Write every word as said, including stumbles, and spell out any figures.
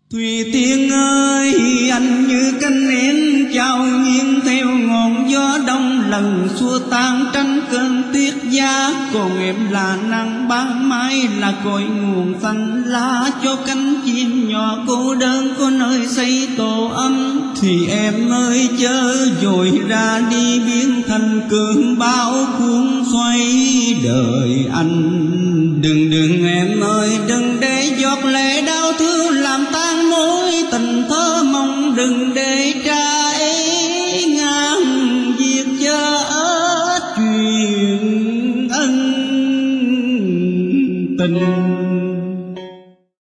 Thùy Tiên ơi, anh như cánh én trao nghiêng theo ngọn gió đông, lần xua tan tranh cơn tuyết giá. Còn em là nắng ban mai, là cội nguồn xanh lá cho cánh chim nhỏ cô đơn có nơi xây tổ ấm. Thì em ơi chớ vội ra đi, biến thành cơn bão cuốn xoay đời anh. Đừng đừng